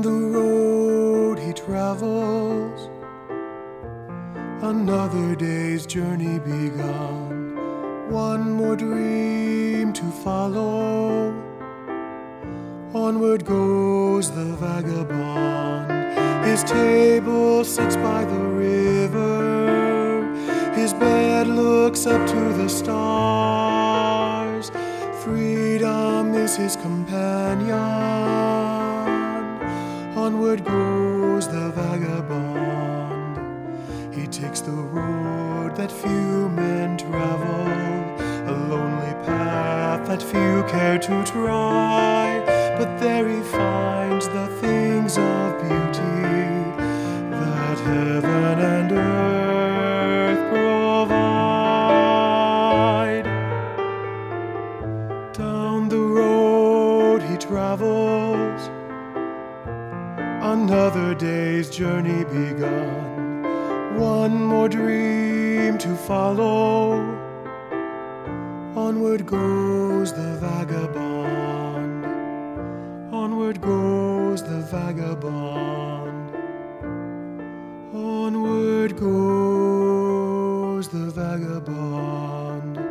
On the road he travels, another day's journey begun, one more dream to follow. Onward goes the vagabond, his table sits by the river, his bed looks up to the stars, freedom is his companion. Onward goes the vagabond, he takes the road that few men travel, a lonely path that few care to try, but there he finds the things of beauty that heaven and earth provide. Down the road he travels, another day's journey begun, one more dream to follow. Onward goes the vagabond, onward goes the vagabond, onward goes the vagabond.